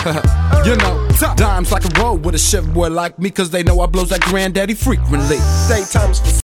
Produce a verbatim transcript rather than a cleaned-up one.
You know, dimes like a road with a Chevy boy like me, cause they know I blows like granddaddy frequently. Daytime's for